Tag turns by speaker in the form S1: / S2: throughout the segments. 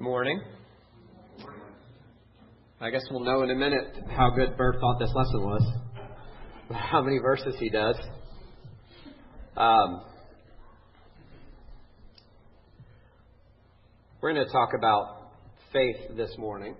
S1: Good morning. I guess we'll know in a minute how good Bert thought this lesson was. How many verses he does. We're going to talk about faith this morning.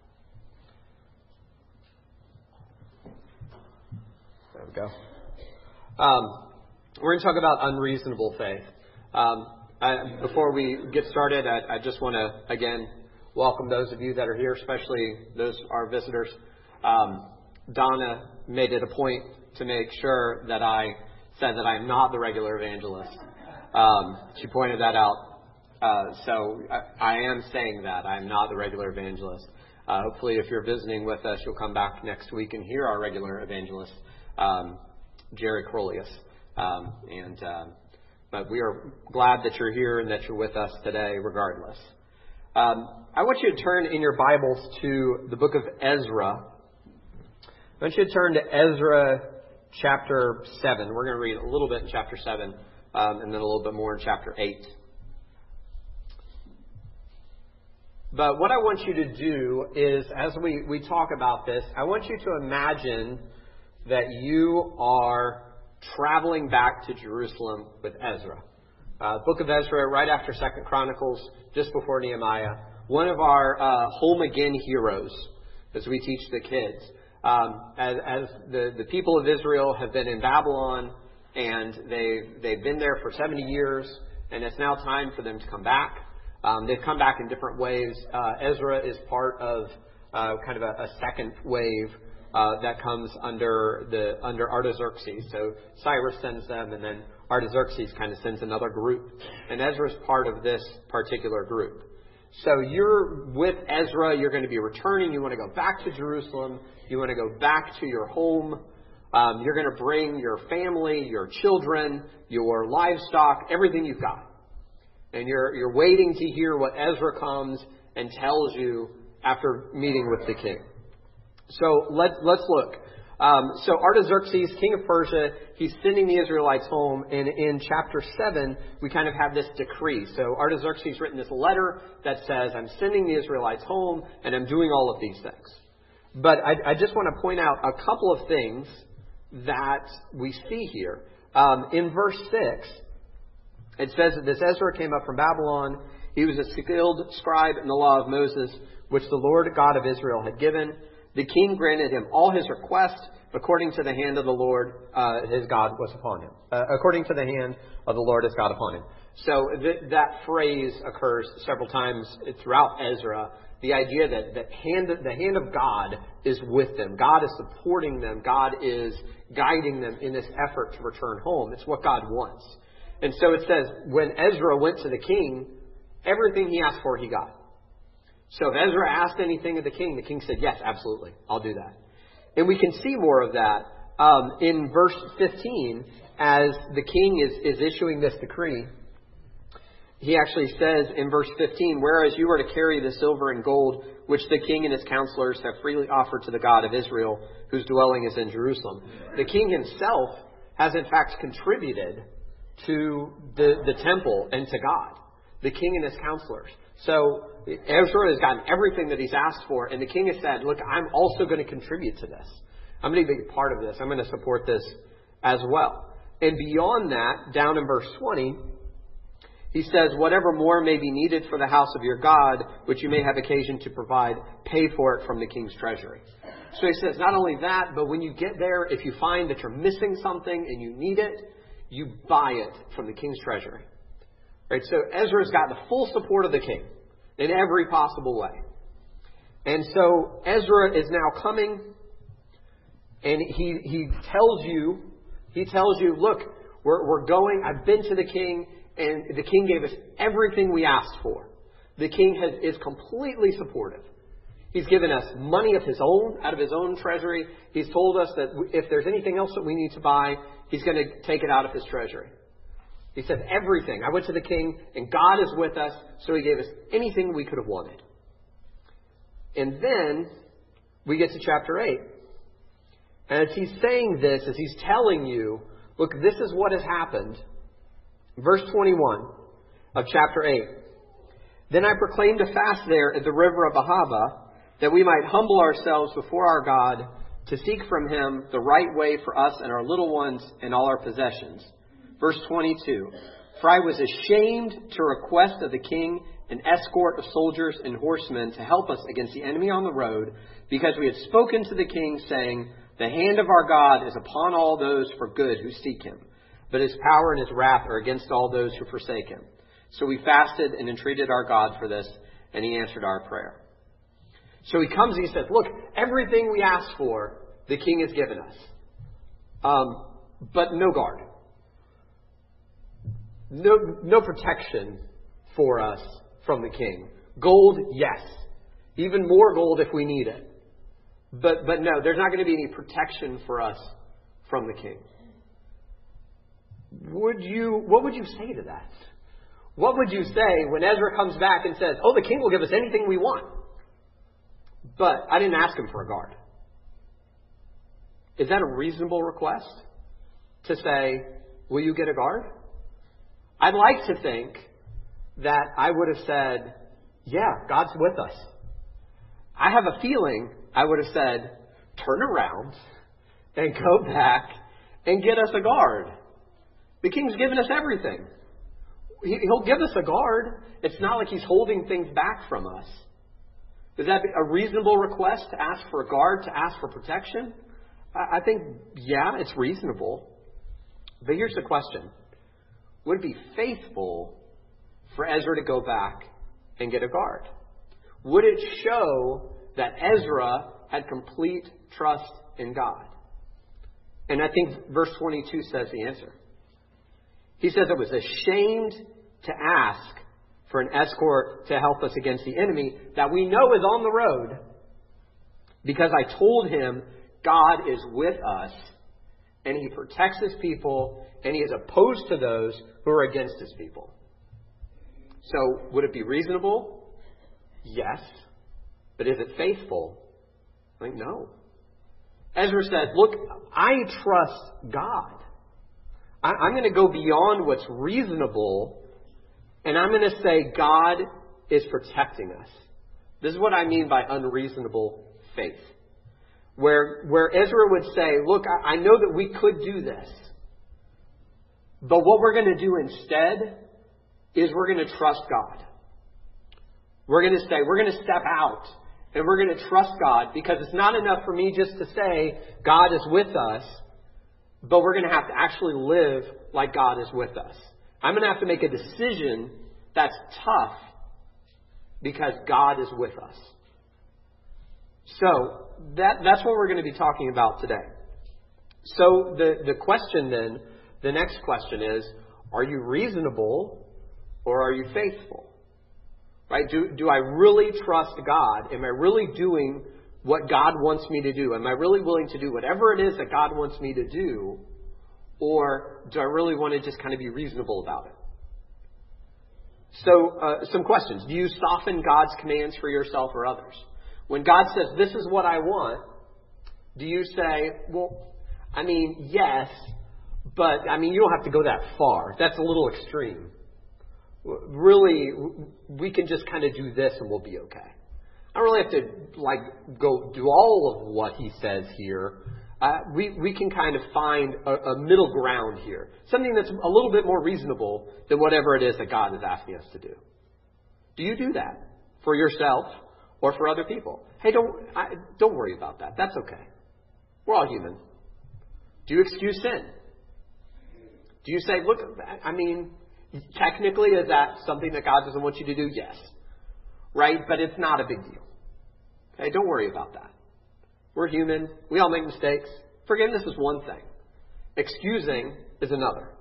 S1: There we go. We're going to talk about unreasonable faith. Before we get started, I just want to, again, welcome those of you that are here, especially those our visitors. Donna made it a point to make sure that I said that I'm not the regular evangelist. She pointed that out. So I am saying that. I'm not the regular evangelist. Hopefully, if you're visiting with us, you'll come back next week and hear our regular evangelist, Jerry Crolius. But we are glad that you're here and that you're with us today, regardless. I want you to turn in your Bibles to the book of Ezra. I want you to turn to Ezra chapter 7. We're going to read a little bit in chapter 7 and then a little bit more in chapter 8. But what I want you to do is, as we talk about this, I want you to imagine that you are traveling back to Jerusalem with Ezra. Book of Ezra, right after 2nd Chronicles, just before Nehemiah. One of our home again heroes, as we teach the kids. As the people of Israel have been in Babylon, and they've been there for 70 years, and it's now time for them to come back. They've come back in different ways. Ezra is part of kind of a second wave that comes under Artaxerxes. So Cyrus sends them, and then Artaxerxes kind of sends another group. And Ezra is part of this particular group. So you're with Ezra. You're going to be returning. You want to go back to Jerusalem. You want to go back to your home. You're going to bring your family, your children, your livestock, everything you've got. And you're waiting to hear what Ezra comes and tells you after meeting with the king. So let's look. So Artaxerxes, king of Persia, he's sending the Israelites home. And in chapter 7, we kind of have this decree. So Artaxerxes written this letter that says, I'm sending the Israelites home and I'm doing all of these things. But I just want to point out a couple of things that we see here. In verse 6, it says that this Ezra came up from Babylon. He was a skilled scribe in the law of Moses, which the Lord God of Israel had given. The king granted him all his requests according to the hand of the Lord, his God was upon him. According to the hand of the Lord, his God upon him. So that phrase occurs several times throughout Ezra. The idea that the hand of God is with them. God is supporting them. God is guiding them in this effort to return home. It's what God wants. And so it says, when Ezra went to the king, everything he asked for, he got. So if Ezra asked anything of the king said, yes, absolutely, I'll do that. And we can see more of that in verse 15, as the king is issuing this decree. He actually says in verse 15, whereas you are to carry the silver and gold, which the king and his counselors have freely offered to the God of Israel, whose dwelling is in Jerusalem. The king himself has in fact contributed to the temple and to God, the king and his counselors. So Ezra has gotten everything that he's asked for, and the king has said, look, I'm also going to contribute to this. I'm going to be a part of this. I'm going to support this as well. And beyond that, down in verse 20, he says, whatever more may be needed for the house of your God, which you may have occasion to provide, pay for it from the king's treasury. So he says, not only that, but when you get there, if you find that you're missing something and you need it, you buy it from the king's treasury. Right? So Ezra's got the full support of the king in every possible way. And so Ezra is now coming, and he tells you, look, we're going, I've been to the king, and the king gave us everything we asked for. The king is completely supportive. He's given us money of his own, out of his own treasury. He's told us that if there's anything else that we need to buy, he's going to take it out of his treasury. He said, everything. I went to the king, and God is with us, so he gave us anything we could have wanted. And then we get to chapter 8. And as he's saying this, as he's telling you, look, this is what has happened. Verse 21 of chapter 8. Then I proclaimed a fast there at the river of Ahava, that we might humble ourselves before our God to seek from him the right way for us and our little ones and all our possessions. Verse 22, for I was ashamed to request of the king an escort of soldiers and horsemen to help us against the enemy on the road, because we had spoken to the king, saying, the hand of our God is upon all those for good who seek him, but his power and his wrath are against all those who forsake him. So we fasted and entreated our God for this, and he answered our prayer. So he comes and he says, look, everything we asked for, the king has given us. But no guard. No protection for us from the king. Gold, yes. Even more gold if we need it. But no, there's not going to be any protection for us from the king. What would you say to that? What would you say when Ezra comes back and says, oh, the king will give us anything we want, but I didn't ask him for a guard? Is that a reasonable request to say, will you get a guard? I'd like to think that I would have said, yeah, God's with us. I have a feeling I would have said, turn around and go back and get us a guard. The king's given us everything. He'll give us a guard. It's not like he's holding things back from us. Is that a reasonable request to ask for a guard, to ask for protection? I think, yeah, it's reasonable. But here's the question. Would it be faithful for Ezra to go back and get a guard? Would it show that Ezra had complete trust in God? And I think verse 22 says the answer. He says, I was ashamed to ask for an escort to help us against the enemy that we know is on the road, because I told him God is with us and he protects his people and he is opposed to those who are against his people. So would it be reasonable? Yes. But is it faithful? I think no. Ezra said, look, I trust God. I'm going to go beyond what's reasonable, and I'm going to say God is protecting us. This is what I mean by unreasonable faith. Where Ezra would say, look, I know that we could do this, but what we're going to do instead is we're going to trust God. We're going to say, we're going to step out, and we're going to trust God, because it's not enough for me just to say God is with us, but we're going to have to actually live like God is with us. I'm going to have to make a decision that's tough because God is with us. So that's what we're going to be talking about today. So the question then, the next question is, are you reasonable or are you faithful? Right? Do I really trust God? Am I really doing what God wants me to do? Am I really willing to do whatever it is that God wants me to do? Or do I really want to just kind of be reasonable about it? So, some questions. Do you soften God's commands for yourself or others? When God says, this is what I want, do you say, well, I mean, yes, but I mean, you don't have to go that far. That's a little extreme. Really, we can just kind of do this and we'll be okay. I don't really have to go do all of what he says here. We can kind of find a middle ground here. Something that's a little bit more reasonable than whatever it is that God is asking us to do. Do you do that for yourself or for other people? Hey, don't worry about that. That's okay. We're all human. Do you excuse sin? Do you say, look, I mean, technically, is that something that God doesn't want you to do? Yes. Right? But it's not a big deal. Okay, don't worry about that. We're human. We all make mistakes. Forgiveness is one thing. Excusing is another.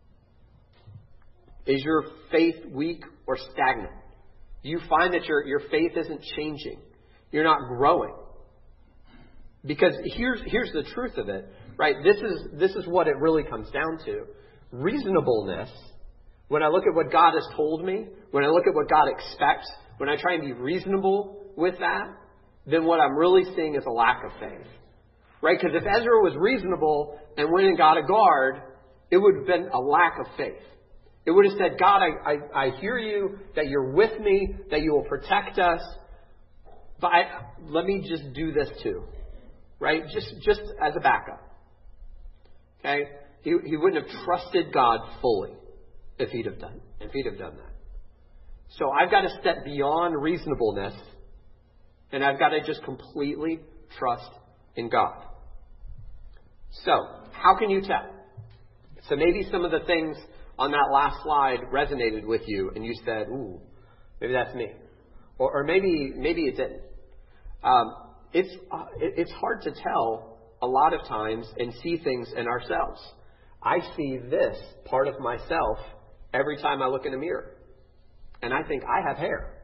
S1: Is your faith weak or stagnant? Do you find that your faith isn't changing? You're not growing? Because here's the truth of it, right? This is what it really comes down to. Reasonableness, when I look at what God has told me, when I look at what God expects, when I try and be reasonable with that, then what I'm really seeing is a lack of faith. Right? Because if Ezra was reasonable and went and got a guard, it would have been a lack of faith. It would have said, God, I hear you, that you're with me, that you will protect us, but let me just do this too. Right? Just as a backup. Okay? He wouldn't have trusted God fully if he'd have done that. So I've got to step beyond reasonableness, and I've got to just completely trust in God. So, how can you tell? So maybe some of the things on that last slide resonated with you, and you said, ooh, maybe that's me. Or maybe it didn't. It's hard to tell a lot of times and see things in ourselves. I see this part of myself every time I look in a mirror. And I think I have hair.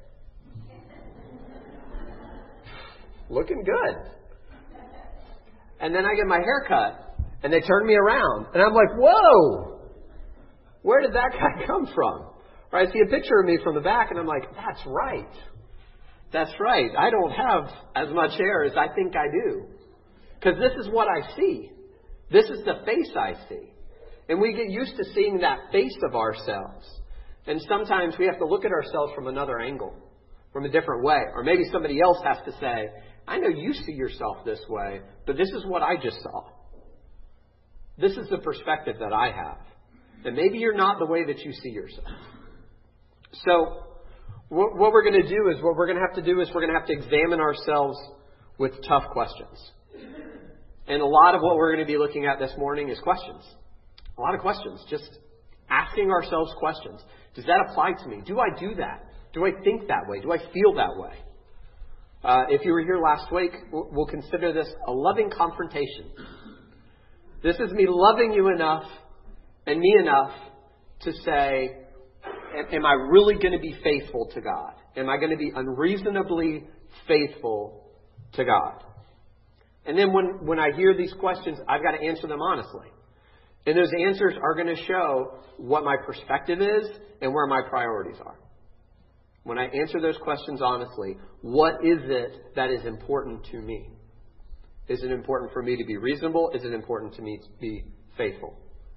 S1: Looking good. And then I get my hair cut and they turn me around. And I'm like, whoa! Where did that guy come from? Or I see a picture of me from the back and I'm like, that's right. That's right. I don't have as much hair as I think I do. Because this is what I see. This is the face I see. And we get used to seeing that face of ourselves. And sometimes we have to look at ourselves from another angle, from a different way. Or maybe somebody else has to say, I know you see yourself this way, but this is what I just saw. This is the perspective that I have. And maybe you're not the way that you see yourself. So what we're going to do is we're going to have to examine ourselves with tough questions. And a lot of what we're going to be looking at this morning is questions. A lot of questions. Just asking ourselves questions. Does that apply to me? Do I do that? Do I think that way? Do I feel that way? If you were here last week, we'll consider this a loving confrontation. This is me loving you enough and me enough to say, am I really going to be faithful to God? Am I going to be unreasonably faithful to God? And then when I hear these questions, I've got to answer them honestly. And those answers are going to show what my perspective is and where my priorities are. When I answer those questions honestly, what is it that is important to me? Is it important for me to be reasonable? Is it important to me to be faithful?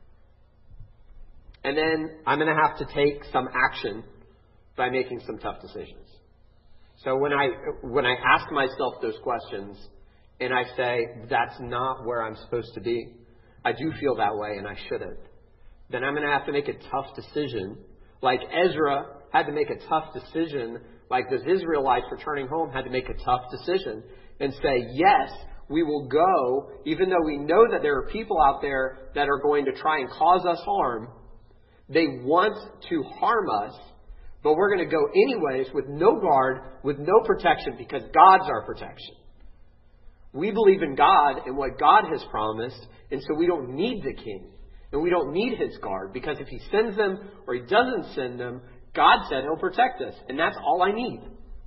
S1: And then I'm going to have to take some action by making some tough decisions. So when I ask myself those questions and I say, that's not where I'm supposed to be, I do feel that way and I shouldn't, then I'm going to have to make a tough decision. Like Ezra had to make a tough decision, like those Israelites returning home had to make a tough decision and say, yes, we will go, even though we know that there are people out there that are going to try and cause us harm. They want to harm us, but we're going to go anyways with no guard, with no protection, because God's our protection. We believe in God and what God has promised, and so we don't need the king. And we don't need his guard, because if he sends them or he doesn't send them, God said he'll protect us. And that's all I need.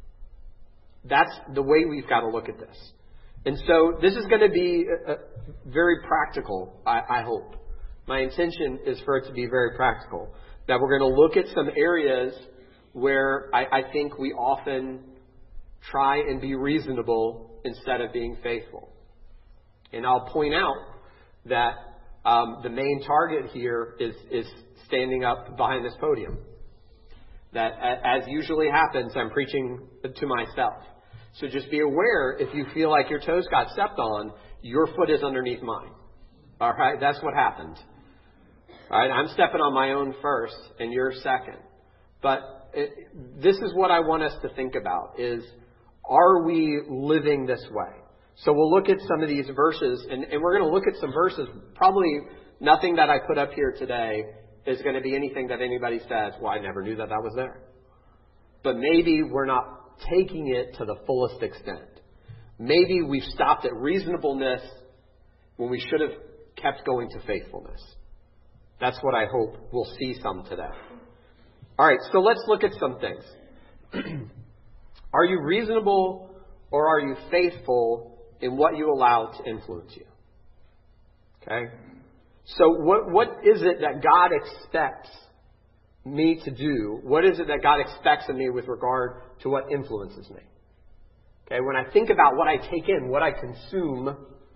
S1: That's the way we've got to look at this. And so this is going to be very practical, I hope. My intention is for it to be very practical. That we're going to look at some areas where I think we often try and be reasonable instead of being faithful. And I'll point out that the main target here is standing up behind this podium. That, as usually happens, I'm preaching to myself. So just be aware, if you feel like your toes got stepped on, your foot is underneath mine. All right? That's what happened. All right? I'm stepping on my own first, and you're second. But this is what I want us to think about, is, are we living this way? So we'll look at some of these verses, and we're going to look at some verses. Probably nothing that I put up here today is going to be anything that anybody says, well, I never knew that was there. But maybe we're not taking it to the fullest extent. Maybe we've stopped at reasonableness when we should have kept going to faithfulness. That's what I hope we'll see some today. All right, so let's look at some things. Are you reasonable or are you faithful in what you allow to influence you? Okay? So what is it that God expects me to do? What is it that God expects of me with regard to what influences me? Okay, when I think about what I take in, what I consume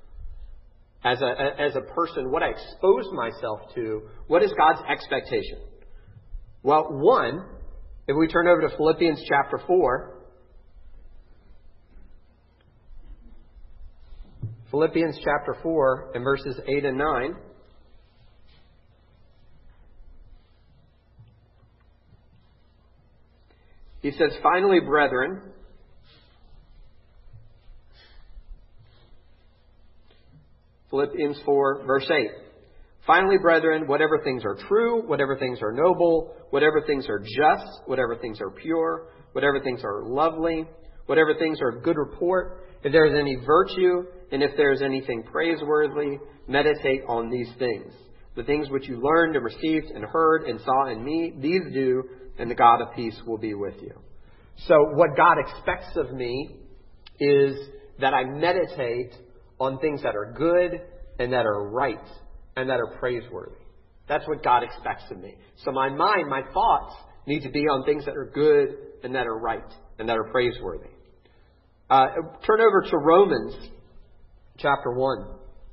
S1: as a person, what I expose myself to, what is God's expectation? Well, one, if we turn over to Philippians chapter 4, Philippians chapter 4 and verses 8 and 9. He says, finally, brethren, Philippians 4, verse 8. Finally, brethren, whatever things are true, whatever things are noble, whatever things are just, whatever things are pure, whatever things are lovely, whatever things are of good report, if there is any virtue, and if there is anything praiseworthy, meditate on these things. The things which you learned and received and heard and saw in me, these do, and the God of peace will be with you. So what God expects of me is that I meditate on things that are good and that are right and that are praiseworthy. That's what God expects of me. So my mind, my thoughts need to be on things that are good and that are right and that are praiseworthy. Turn over to Romans chapter 1.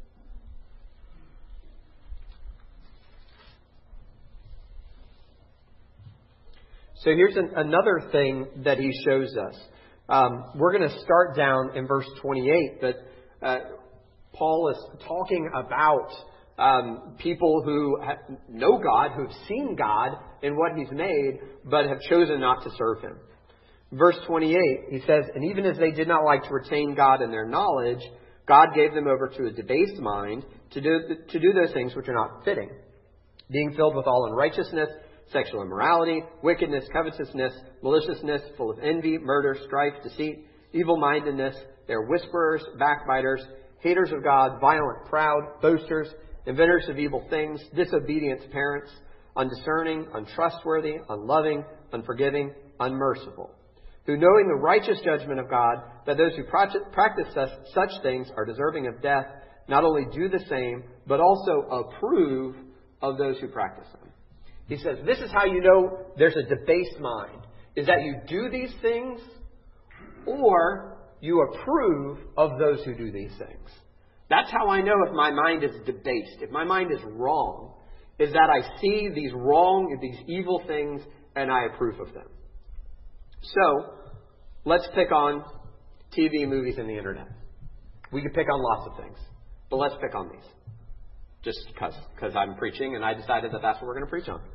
S1: So here's another thing that he shows us. We're going to start down in verse 28, but Paul is talking about people who know God, who have seen God in what He's made, but have chosen not to serve Him. Verse 28, he says, and even as they did not like to retain God in their knowledge, God gave them over to a debased mind to do those things which are not fitting, being filled with all unrighteousness, sexual immorality, wickedness, covetousness, maliciousness, full of envy, murder, strife, deceit, evil-mindedness. They are whisperers, backbiters, haters of God, violent, proud, boasters, inventors of evil things, disobedient to parents, undiscerning, untrustworthy, unloving, unforgiving, unmerciful, who knowing the righteous judgment of God, that those who practice such things are deserving of death, not only do the same, but also approve of those who practice them. He says, this is how you know there's a debased mind, is that you do these things or you approve of those who do these things. That's how I know if my mind is debased, if my mind is wrong, is that I see these wrong, these evil things, and I approve of them. So, let's pick on TV, movies, and the internet. We could pick on lots of things, but let's pick on these. Just because I'm preaching and I decided that that's what we're going to preach on.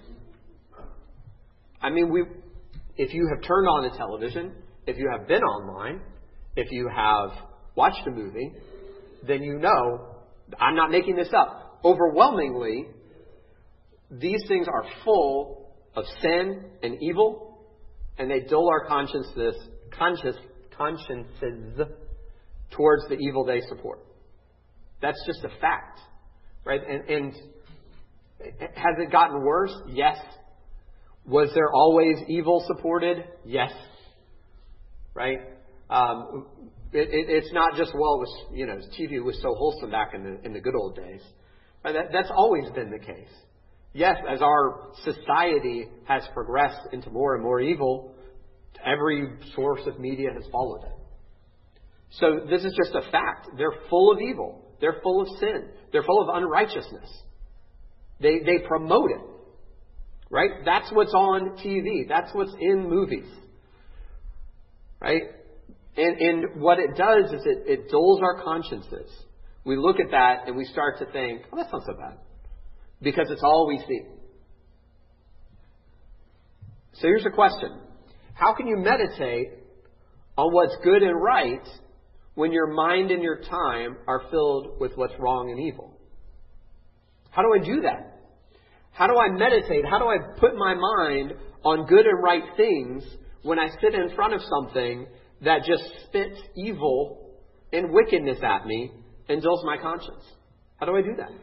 S1: I mean, if you have turned on the television, if you have been online, if you have watched a movie, then you know, I'm not making this up. Overwhelmingly, these things are full of sin and evil, and they dull our consciences towards the evil they support. That's just a fact. Right? And has it gotten worse? Yes. Was there always evil supported? Yes. Right? It's not just, well, it was, TV was so wholesome back in the good old days. Right? That's always been the case. Yes, as our society has progressed into more and more evil, every source of media has followed it. So this is just a fact. They're full of evil. They're full of sin. They're full of unrighteousness. They promote it. Right? That's what's on TV. That's what's in movies. Right? And what it does is it dulls our consciences. We look at that and we start to think, oh, that's not so bad. Because it's all we see. So here's a question. How can you meditate on what's good and right when your mind and your time are filled with what's wrong and evil? How do I do that? How do I meditate? How do I put my mind on good and right things when I sit in front of something that just spits evil and wickedness at me and dulls my conscience? How do I do that?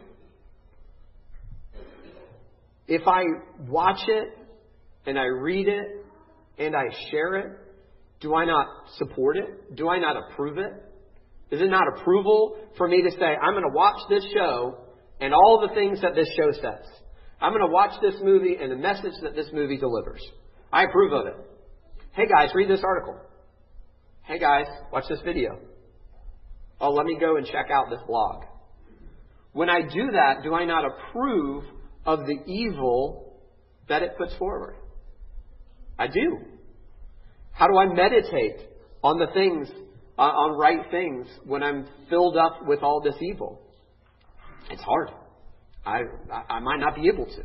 S1: If I watch it and I read it and I share it, do I not support it? Do I not approve it? Is it not approval for me to say, I'm going to watch this show and all the things that this show says? I'm going to watch this movie and the message that this movie delivers. I approve of it. Hey guys, read this article. Hey guys, watch this video. Oh, let me go and check out this blog. When I do that, do I not approve of the evil that it puts forward. I do. How do I meditate on the things, on right things, when I'm filled up with all this evil? It's hard. I might not be able to.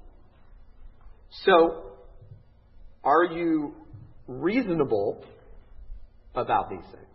S1: So, are you reasonable about these things?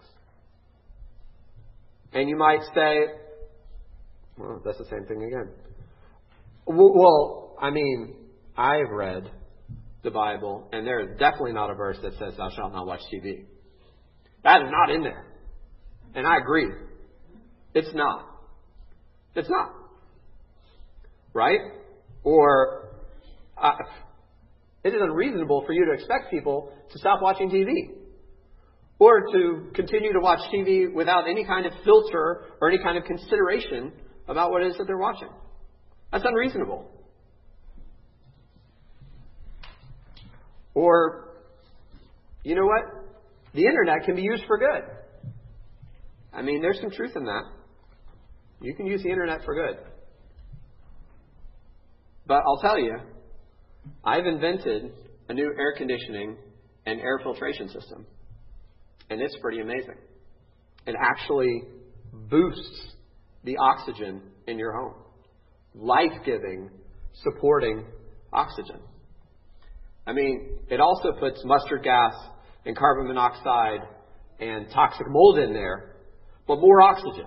S1: And you might say, well, that's the same thing again. Well, I mean, I've read the Bible, and there is definitely not a verse that says, thou shalt not watch TV. That is not in there. And I agree. It's not. It's not. Right? Or, it is unreasonable for you to expect people to stop watching TV. Or to continue to watch TV without any kind of filter or any kind of consideration about what it is that they're watching. That's unreasonable. Or, you know what? The internet can be used for good. I mean, there's some truth in that. You can use the internet for good. But I'll tell you, I've invented a new air conditioning and air filtration system. And it's pretty amazing. It actually boosts the oxygen in your home. Life-giving, supporting oxygen. I mean, it also puts mustard gas and carbon monoxide and toxic mold in there, but more oxygen.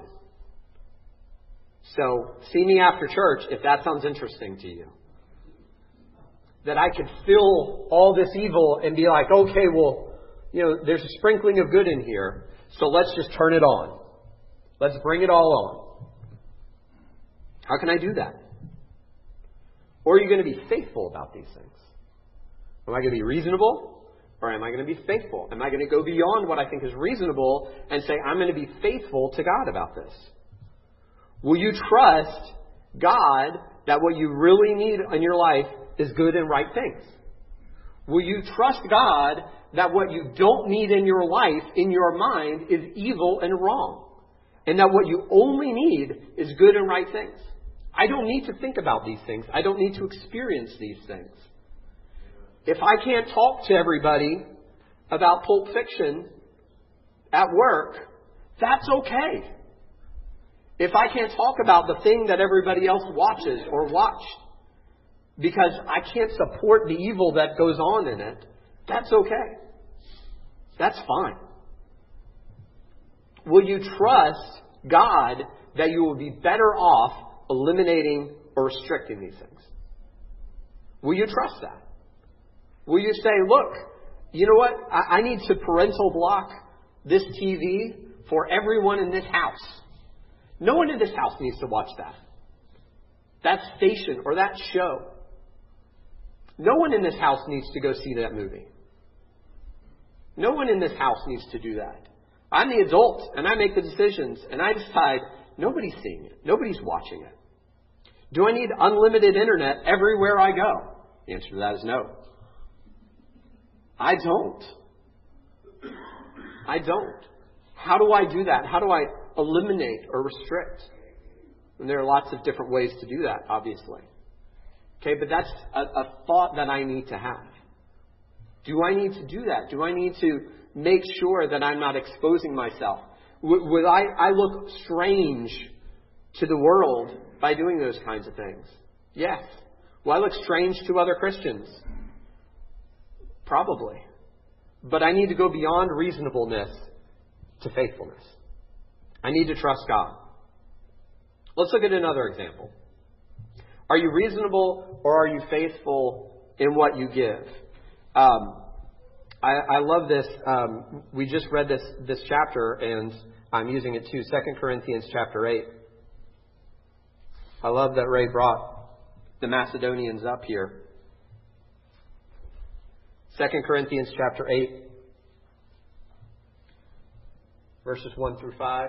S1: So, see me after church if that sounds interesting to you. That I could fill all this evil and be like, okay, well, you know, there's a sprinkling of good in here, so let's just turn it on. Let's bring it all on. How can I do that? Or are you going to be faithful about these things? Am I going to be reasonable? Or am I going to be faithful? Am I going to go beyond what I think is reasonable and say, I'm going to be faithful to God about this? Will you trust God that what you really need in your life is good and right things? Will you trust God that what you don't need in your life, in your mind, is evil and wrong? And that what you only need is good and right things? I don't need to think about these things. I don't need to experience these things. If I can't talk to everybody about Pulp Fiction at work, that's okay. If I can't talk about the thing that everybody else watches or watched because I can't support the evil that goes on in it, that's okay. That's fine. Will you trust God that you will be better off eliminating or restricting these things? Will you trust that? Will you say, look, you know what? I need to parental block this TV for everyone in this house. No one in this house needs to watch that station or that show. No one in this house needs to go see that movie. No one in this house needs to do that. I'm the adult and I make the decisions and I decide nobody's seeing it. Nobody's watching it. Do I need unlimited internet everywhere I go? The answer to that is no. I don't. How do I do that? How do I eliminate or restrict? And there are lots of different ways to do that, obviously. Okay, but that's a thought that I need to have. Do I need to do that? Do I need to make sure that I'm not exposing myself? Would I look strange to the world by doing those kinds of things? Yes. Will I look strange to other Christians? Probably. But I need to go beyond reasonableness to faithfulness. I need to trust God. Let's look at another example. Are you reasonable or are you faithful in what you give? I love this. We just read this chapter and I'm using it too. 2 Corinthians chapter 8. I love that Ray brought the Macedonians up here. 2 Corinthians chapter 8, verses 1 through 5.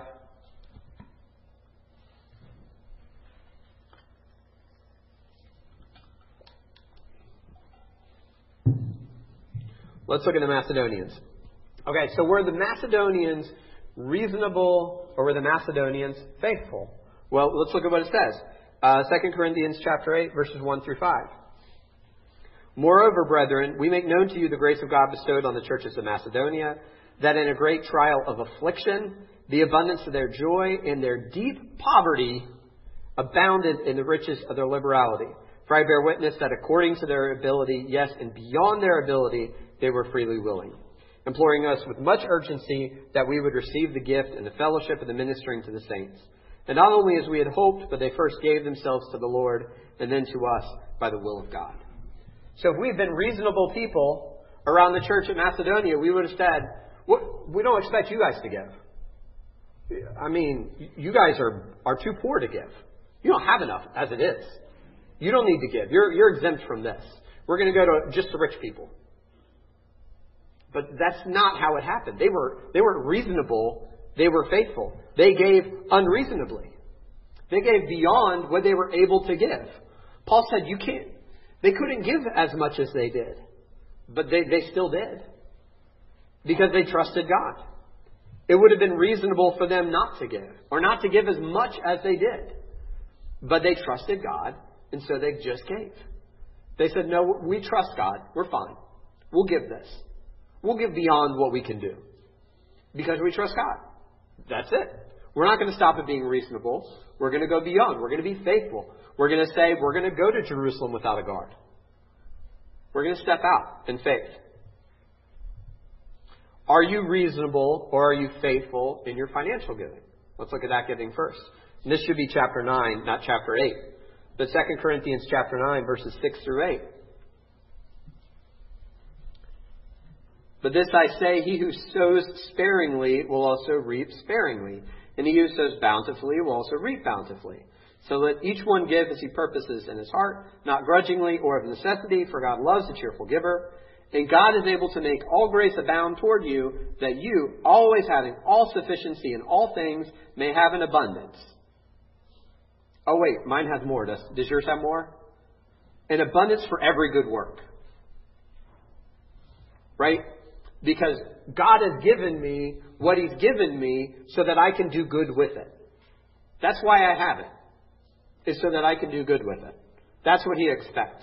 S1: Let's look at the Macedonians. Okay, so were the Macedonians reasonable or were the Macedonians faithful? Well, let's look at what it says. 2 Corinthians chapter 8, verses 1 through 5. Moreover, brethren, we make known to you the grace of God bestowed on the churches of Macedonia, that in a great trial of affliction, the abundance of their joy and their deep poverty abounded in the riches of their liberality. For I bear witness that according to their ability, yes, and beyond their ability, they were freely willing, imploring us with much urgency that we would receive the gift and the fellowship of the ministering to the saints. And not only as we had hoped, but they first gave themselves to the Lord and then to us by the will of God. So if we've been reasonable people around the church at Macedonia, we would have said, we don't expect you guys to give. I mean, you guys are too poor to give. You don't have enough as it is. You don't need to give. You're exempt from this. We're going to go to just the rich people. But that's not how it happened. They weren't reasonable. They were faithful. They gave unreasonably. They gave beyond what they were able to give. Paul said they couldn't give as much as they did. But they still did. Because they trusted God. It would have been reasonable for them not to give. Or not to give as much as they did. But they trusted God. And so they just gave. They said, no, we trust God. We're fine. We'll give this. We'll give beyond what we can do. Because we trust God. That's it. We're not going to stop at being reasonable. We're going to go beyond. We're going to be faithful. We're going to say we're going to go to Jerusalem without a guard. We're going to step out in faith. Are you reasonable or are you faithful in your financial giving? Let's look at that giving first. And this should be chapter 9, not chapter 8. But 2 Corinthians chapter 9, verses 6 through 8. But this I say, he who sows sparingly will also reap sparingly. And he who sows bountifully will also reap bountifully. So let each one give as he purposes in his heart, not grudgingly or of necessity, for God loves a cheerful giver. And God is able to make all grace abound toward you, that you, always having all sufficiency in all things, may have an abundance. Oh wait, mine has more. Does yours have more? An abundance for every good work. Right? Because God has given me what He's given me so that I can do good with it. That's why I have it. Is so that I can do good with it. That's what He expects.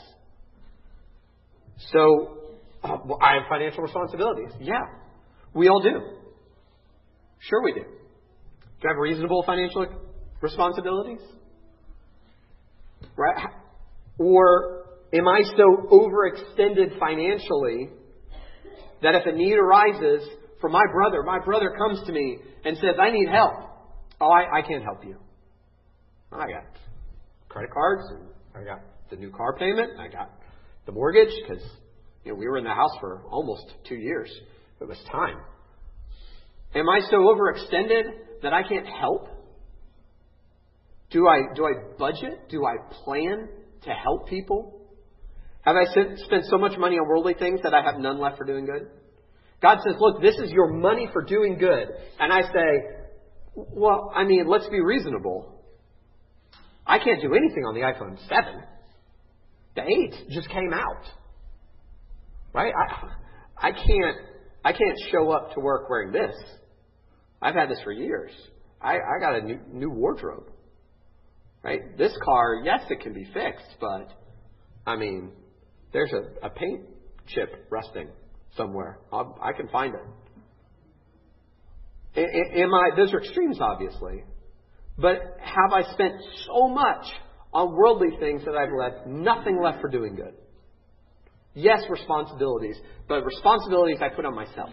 S1: So, I have financial responsibilities. Yeah. We all do. Sure we do. Do you have reasonable financial responsibilities? Right? Or am I so overextended financially that if a need arises for my brother comes to me and says, I need help. Oh, I can't help you. I got credit cards, and I got the new car payment, I got the mortgage, because we were in the house for almost 2 years. It was time. Am I so overextended that I can't help? Do I budget? Do I plan to help people? Have I spent so much money on worldly things that I have none left for doing good? God says, look, this is your money for doing good. And I say, well, let's be reasonable. I can't do anything on the iPhone 7. The 8 just came out. Right? I can't show up to work wearing this. I've had this for years. I got a new wardrobe. Right? This car, yes, it can be fixed, but there's a paint chip rusting somewhere. I can find it. Those are extremes, obviously. But have I spent so much on worldly things that I've left nothing left for doing good? Yes, responsibilities, but responsibilities I put on myself.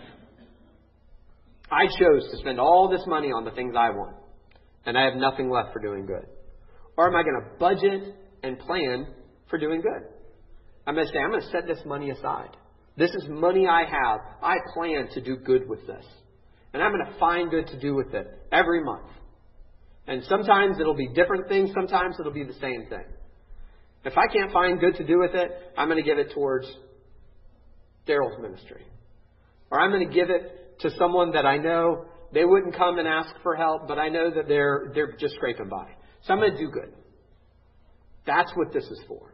S1: I chose to spend all this money on the things I want, and I have nothing left for doing good. Or am I going to budget and plan for doing good? I'm going to say, I'm going to set this money aside. This is money I have. I plan to do good with this. And I'm going to find good to do with it every month. And sometimes it'll be different things. Sometimes it'll be the same thing. If I can't find good to do with it, I'm going to give it towards Daryl's ministry. Or I'm going to give it to someone that I know they wouldn't come and ask for help, but I know that they're just scraping by. So I'm going to do good. That's what this is for.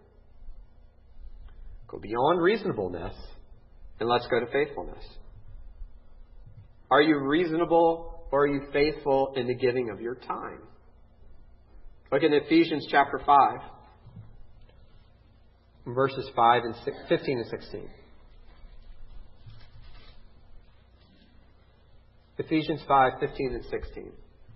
S1: Go beyond reasonableness and let's go to faithfulness. Are you reasonable or are you faithful in the giving of your time? Look in Ephesians chapter 5. verses 15 and 16. Ephesians 5:15 and 16.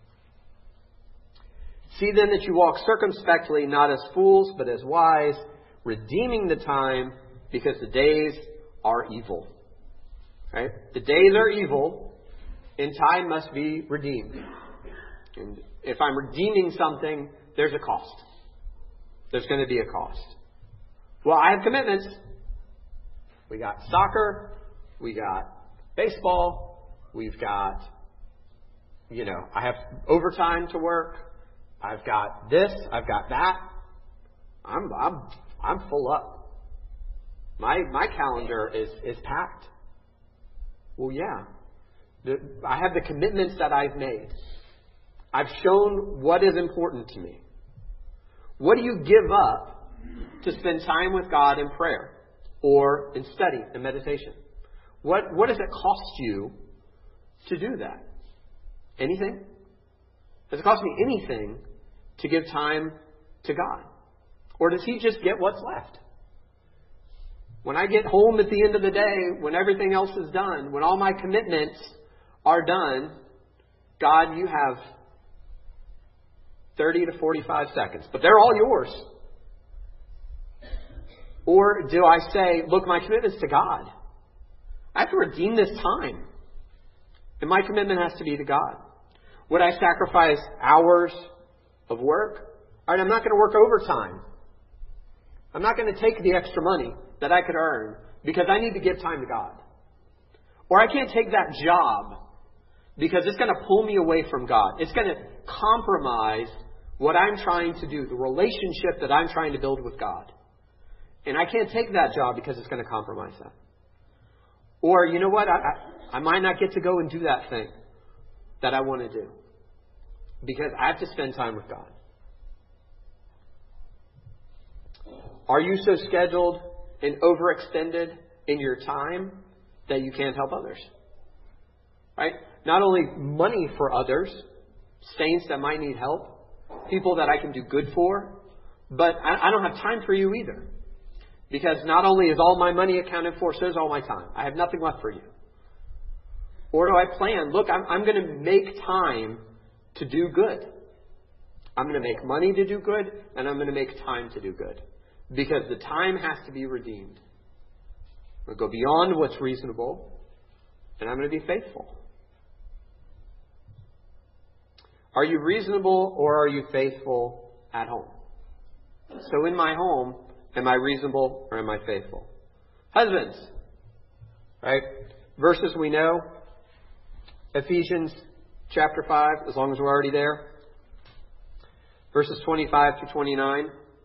S1: See then that you walk circumspectly, not as fools, but as wise, redeeming the time, because the days are evil. Right? The days are evil, and time must be redeemed. And if I'm redeeming something, there's a cost. There's going to be a cost. Well, I have commitments. We got soccer. We got baseball. We've got, I have overtime to work. I've got this. I've got that. I'm full up. My calendar is packed. Well, yeah. I have the commitments that I've made. I've shown what is important to me. What do you give up to spend time with God in prayer or in study and meditation? What does it cost you to do that? Anything? Does it cost me anything to give time to God? Or does He just get what's left? When I get home at the end of the day, when everything else is done, when all my commitments are done, God, you have 30 to 45 seconds, but they're all yours. Or do I say, look, my commitment's to God. I have to redeem this time. And my commitment has to be to God. Would I sacrifice hours of work? All right, I'm not going to work overtime. I'm not going to take the extra money that I could earn because I need to give time to God. Or I can't take that job because it's going to pull me away from God. It's going to compromise what I'm trying to do, the relationship that I'm trying to build with God. And I can't take that job because it's going to compromise that. Or, you know what? I might not get to go and do that thing that I want to do because I have to spend time with God. Are you so scheduled and overextended in your time that you can't help others? Right? Not only money for others, saints that might need help, people that I can do good for, but I don't have time for you either. Because not only is all my money accounted for, so is all my time. I have nothing left for you. Or do I plan, look, I'm going to make time to do good. I'm going to make money to do good, and I'm going to make time to do good. Because the time has to be redeemed. I'm going to go beyond what's reasonable, and I'm going to be faithful. Are you reasonable or are you faithful at home? So in my home, am I reasonable or am I faithful? Husbands, right? Verses we know. Ephesians chapter 5, as long as we're already there. Verses 25 to 29.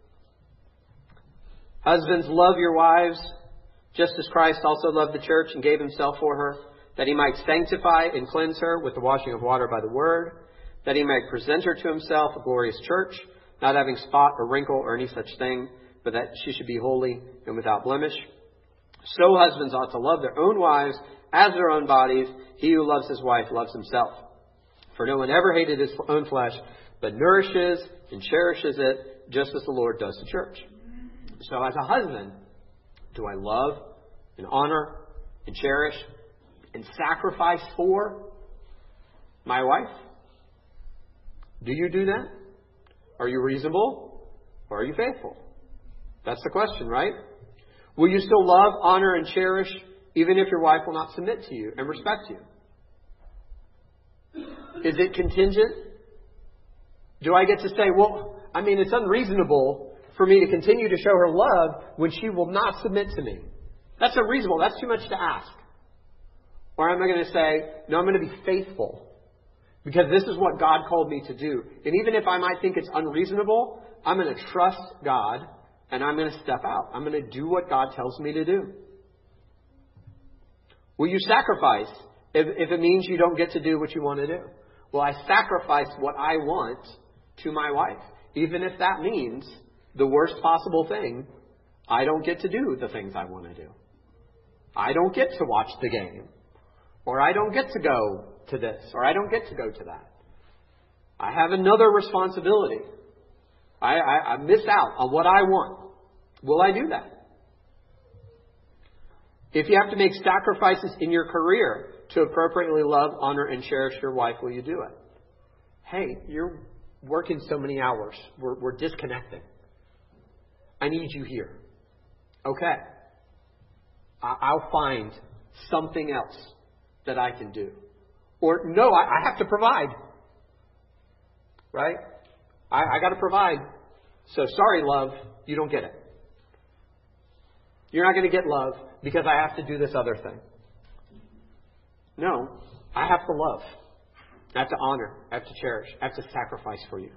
S1: Husbands, love your wives, just as Christ also loved the church and gave himself for her, that he might sanctify and cleanse her with the washing of water by the word, that he might present her to himself a glorious church, not having spot or wrinkle or any such thing, but that she should be holy and without blemish. So husbands ought to love their own wives as their own bodies. He who loves his wife loves himself. For no one ever hated his own flesh, but nourishes and cherishes it, just as the Lord does the church. So as a husband, do I love and honor and cherish and sacrifice for my wife? Do you do that? Are you reasonable or are you faithful? That's the question, right? Will you still love, honor, and cherish even if your wife will not submit to you and respect you? Is it contingent? Do I get to say, well, it's unreasonable for me to continue to show her love when she will not submit to me? That's unreasonable. That's too much to ask. Or am I going to say, no, I'm going to be faithful because this is what God called me to do. And even if I might think it's unreasonable, I'm going to trust God and I'm going to step out. I'm going to do what God tells me to do. Will you sacrifice if it means you don't get to do what you want to do? Will I sacrifice what I want to my wife? Even if that means the worst possible thing, I don't get to do the things I want to do. I don't get to watch the game. Or I don't get to go to this. Or I don't get to go to that. I have another responsibility. I miss out on what I want. Will I do that? If you have to make sacrifices in your career to appropriately love, honor, and cherish your wife, will you do it? Hey, you're working so many hours. We're disconnecting. I need you here. Okay. I'll find something else that I can do. Or, no, I have to provide. Right? I got to provide. So, sorry, love, you don't get it. You're not going to get love because I have to do this other thing. No, I have to love. I have to honor. I have to cherish. I have to sacrifice for you.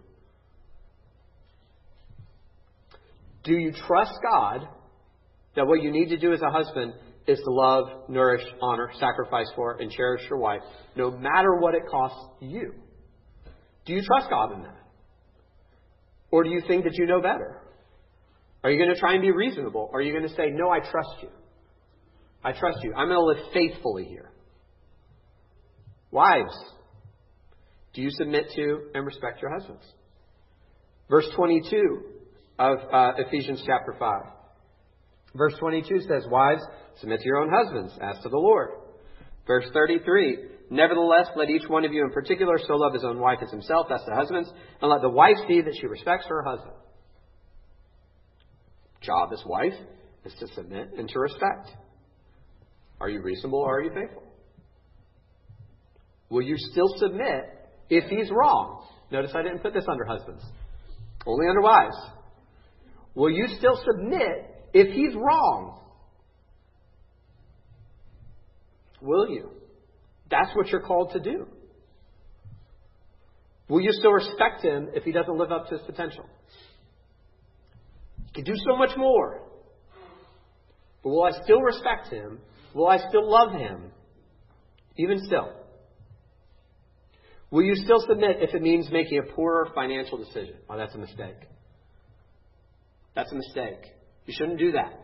S1: Do you trust God that what you need to do as a husband is to love, nourish, honor, sacrifice for, and cherish your wife, no matter what it costs you? Do you trust God in that? Or do you think that you know better? Are you going to try and be reasonable? Or are you going to say, no, I trust you. I trust you. I'm going to live faithfully here. Wives, do you submit to and respect your husbands? Verse 22 of Ephesians chapter 5. Verse 22 says, wives, submit to your own husbands, as to the Lord. Verse 33, nevertheless, let each one of you in particular so love his own wife as himself, as to husbands, and let the wife see that she respects her husband. Job as wife is to submit and to respect. Are you reasonable or are you faithful? Will you still submit if he's wrong? Notice I didn't put this under husbands. Only under wives. Will you still submit if he's wrong? Will you? That's what you're called to do. Will you still respect him if he doesn't live up to his potential? He can do so much more. But will I still respect him? Will I still love him? Even still. Will you still submit if it means making a poorer financial decision? Oh, that's a mistake. That's a mistake. You shouldn't do that.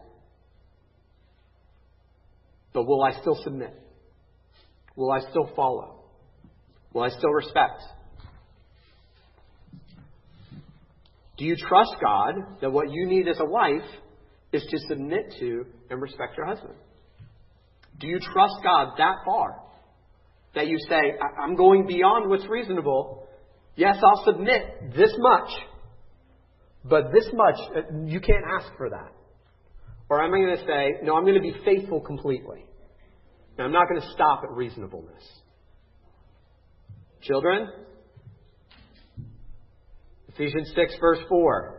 S1: But will I still submit? Will I still follow? Will I still respect? Do you trust God that what you need as a wife is to submit to and respect your husband? Do you trust God that far that you say, I'm going beyond what's reasonable. Yes, I'll submit this much, but this much, you can't ask for that. Or am I going to say, no, I'm going to be faithful completely. And I'm not going to stop at reasonableness. Children, Ephesians 6 verse 4.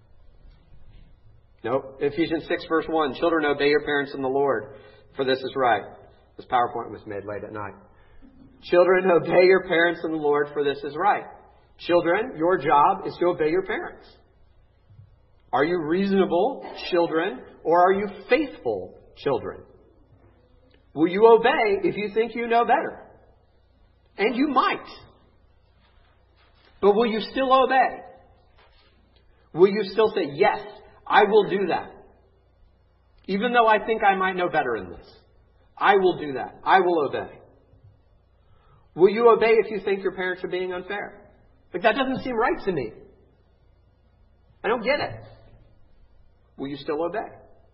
S1: Nope. Ephesians 6 verse 1. Children, obey your parents in the Lord, for this is right. This PowerPoint was made late at night. Children, obey your parents in the Lord, for this is right. Children, your job is to obey your parents. Are you reasonable children, or are you faithful children? Will you obey if you think you know better? And you might. But will you still obey? Will you still say, yes, I will do that? Even though I think I might know better in this. I will do that. I will obey. Will you obey if you think your parents are being unfair? Like, that doesn't seem right to me. I don't get it. Will you still obey?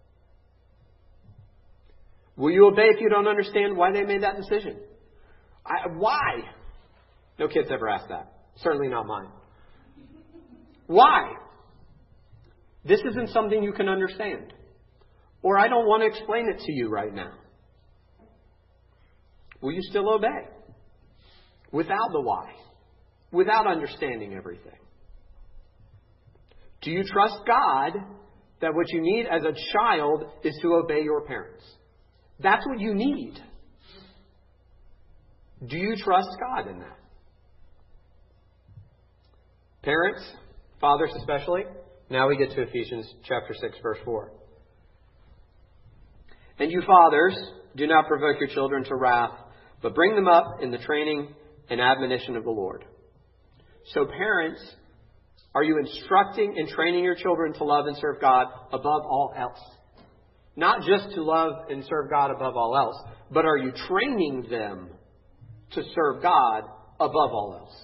S1: Will you obey if you don't understand why they made that decision? Why? No kids ever ask that. Certainly not mine. Why? This isn't something you can understand. Or I don't want to explain it to you right now. Will you still obey? Without the why. Without understanding everything. Do you trust God that what you need as a child is to obey your parents? That's what you need. Do you trust God in that? Parents, fathers especially. Now we get to Ephesians chapter 6, verse 4. And you fathers, do not provoke your children to wrath, but bring them up in the training and admonition of the Lord. So parents, are you instructing and training your children to love and serve God above all else? Not just to love and serve God above all else, but are you training them to serve God above all else?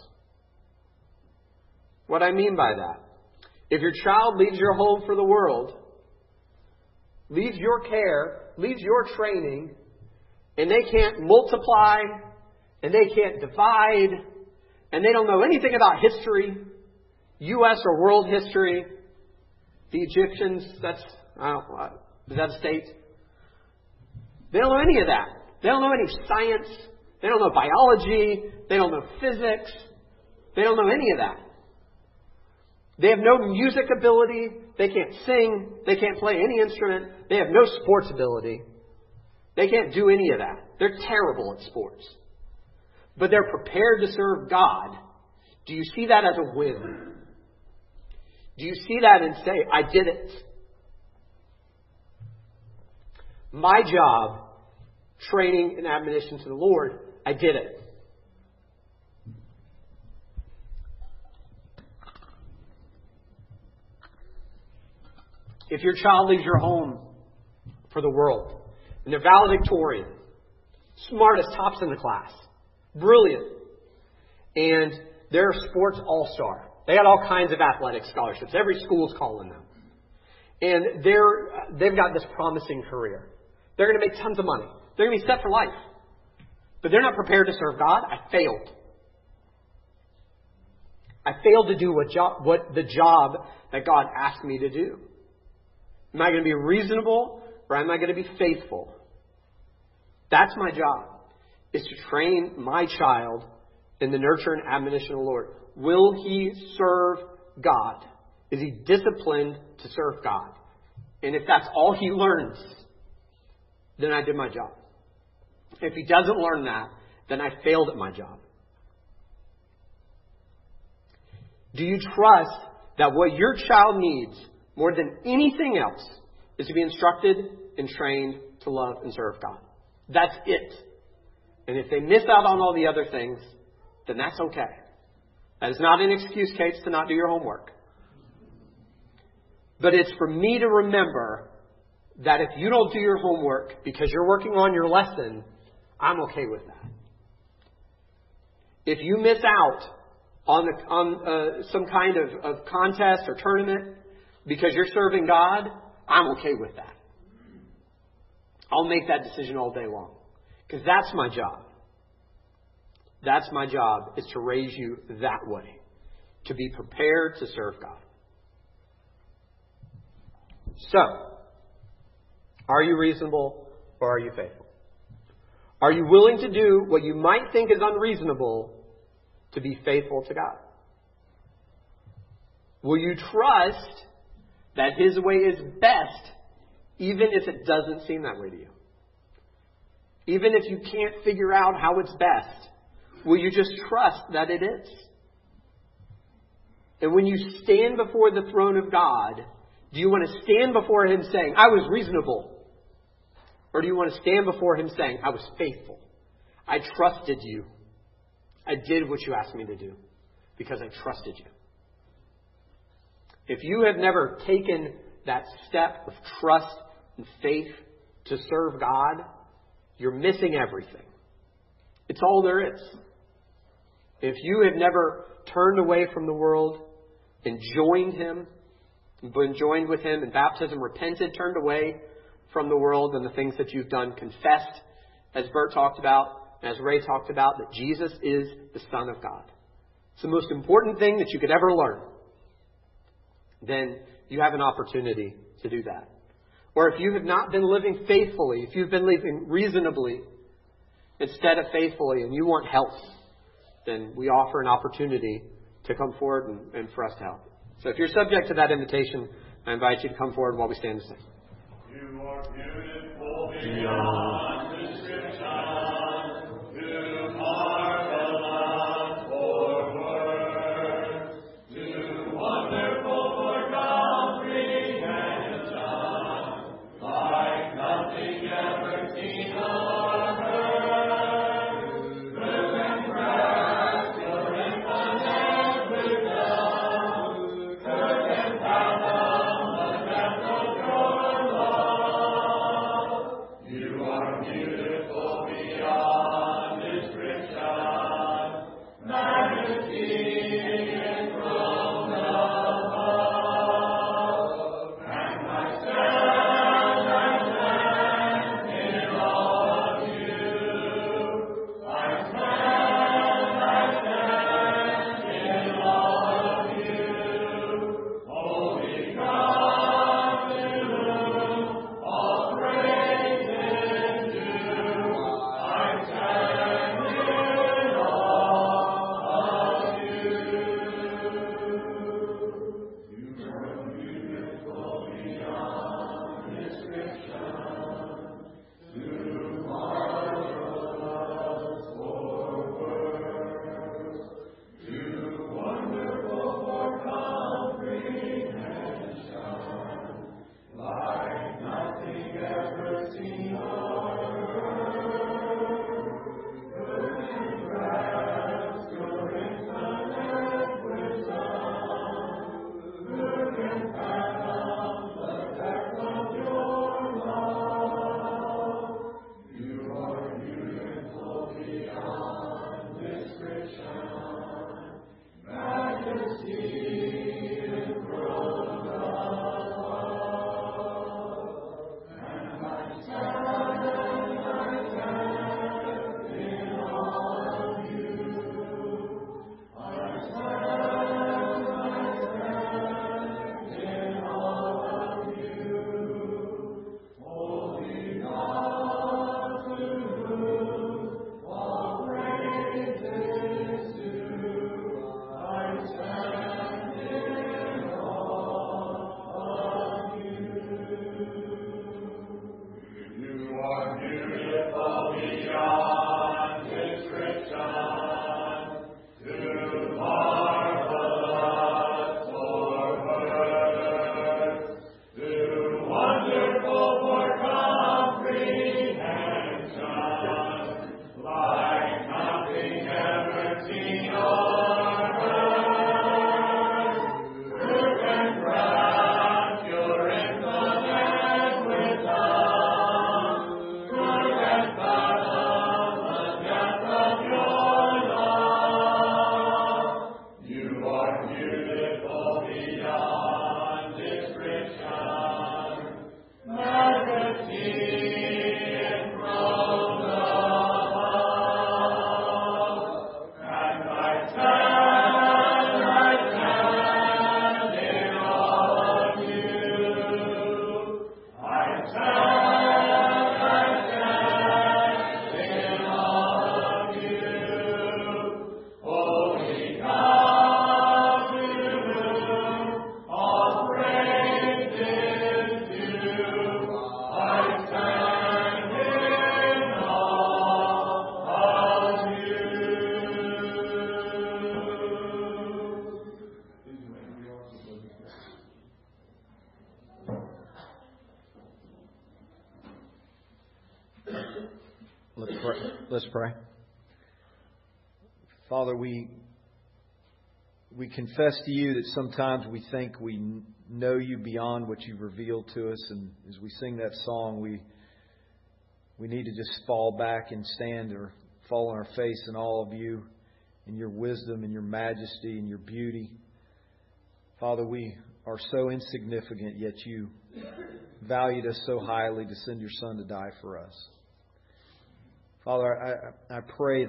S1: What I mean by that, if your child leaves your home for the world, leaves your care, leaves your training and they can't multiply and they can't divide and they don't know anything about history, U.S. or world history, the Egyptians, is that a state? They don't know any of that. They don't know any science. They don't know biology. They don't know physics. They don't know any of that. They have no music ability. They can't sing. They can't play any instrument. They have no sports ability. They can't do any of that. They're terrible at sports. But they're prepared to serve God. Do you see that as a win? Do you see that and say, I did it? My job, training and admonition to the Lord, I did it. If your child leaves your home for the world, and they're valedictorian, smartest, tops in the class, brilliant, and they're a sports all-star. They got all kinds of athletic scholarships. Every school's calling them. And they've got this promising career. They're going to make tons of money. They're going to be set for life. But they're not prepared to serve God. I failed. I failed to do what the job that God asked me to do. Am I going to be reasonable or am I going to be faithful? That's my job, is to train my child in the nurture and admonition of the Lord. Will he serve God? Is he disciplined to serve God? And if that's all he learns, then I did my job. If he doesn't learn that, then I failed at my job. Do you trust that what your child needs more than anything else is to be instructed and trained to love and serve God? That's it. And if they miss out on all the other things, then that's okay. That is not an excuse, Kate, to not do your homework. But it's for me to remember that if you don't do your homework because you're working on your lesson, I'm okay with that. If you miss out on some kind of contest or tournament because you're serving God, I'm okay with that. I'll make that decision all day long. Because that's my job. That's my job, is to raise you that way. To be prepared to serve God. So, are you reasonable or are you faithful? Are you willing to do what you might think is unreasonable to be faithful to God? Will you trust that His way is best, even if it doesn't seem that way to you? Even if you can't figure out how it's best, will you just trust that it is? And when you stand before the throne of God, do you want to stand before Him saying, I was reasonable? Or do you want to stand before Him saying, I was faithful? I trusted you. I did what you asked me to do because I trusted you. If you have never taken that step of trust and faith to serve God, you're missing everything. It's all there is. If you have never turned away from the world and joined Him, been joined with Him in baptism, repented, turned away from the world and the things that you've done, confessed, as Bert talked about, as Ray talked about, that Jesus is the Son of God. It's the most important thing that you could ever learn. Then you have an opportunity to do that. Or if you have not been living faithfully, if you've been living reasonably instead of faithfully and you want help, then we offer an opportunity to come forward and for us to help. So if you're subject to that invitation, I invite you to come forward while we stand and sing.
S2: You are beautiful beyond description, too marvelous for words, too wonderful for comprehension, like nothing ever seen or heard. Who can grasp your infinite wisdom? Who can fathom the depth of your love? You are
S3: Let's pray. Father, we confess to you that sometimes we think we know you beyond what you've revealed to us. And as we sing that song, we need to just fall back and stand or fall on our face in all of you, in your wisdom, in your majesty, in your beauty. Father, we are so insignificant, yet you valued us so highly to send your Son to die for us. Father, I pray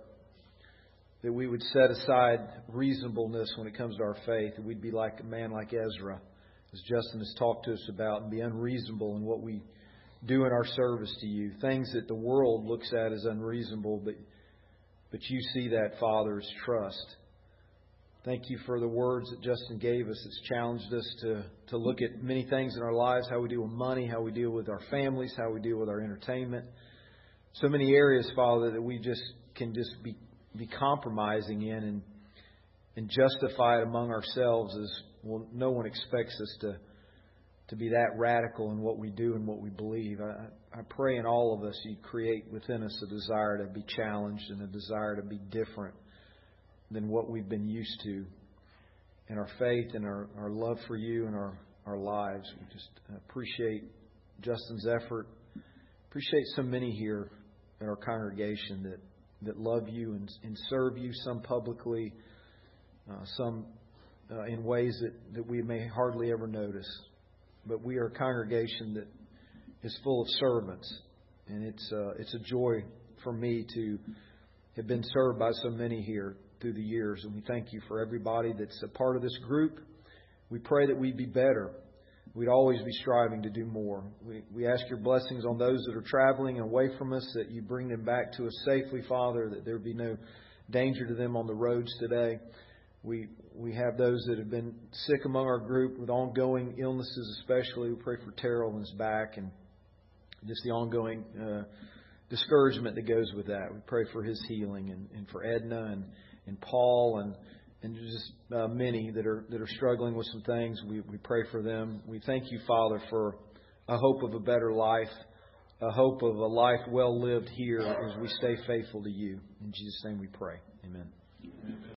S3: that we would set aside reasonableness when it comes to our faith, that we'd be like a man like Ezra, as Justin has talked to us about, and be unreasonable in what we do in our service to you. Things that the world looks at as unreasonable, but you see that, Father, as trust. Thank you for the words that Justin gave us. It's challenged us to look at many things in our lives, how we deal with money, how we deal with our families, how we deal with our entertainment. So many areas, Father, that we can be compromising in and justify it among ourselves as, well, no one expects us to be that radical in what we do and what we believe. I pray in all of us you create within us a desire to be challenged and a desire to be different than what we've been used to in our faith and our love for you and our lives. We just appreciate Justin's effort. Appreciate so many here in our congregation that love you and serve you, some publicly, some in ways that we may hardly ever notice. But we are a congregation that is full of servants, and it's a joy for me to have been served by so many here through the years. And we thank you for everybody that's a part of this group. We pray that we'd be better. We'd always be striving to do more. We ask your blessings on those that are traveling away from us, that you bring them back to us safely, Father, that there be no danger to them on the roads today. We have those that have been sick among our group with ongoing illnesses especially. We pray for Terrell and his back and just the ongoing discouragement that goes with that. We pray for his healing and for Edna and Paul and just many that are struggling with some things. We pray for them. We thank you, Father, for a hope of a better life, a hope of a life well lived here as we stay faithful to you. In Jesus' name we pray. Amen.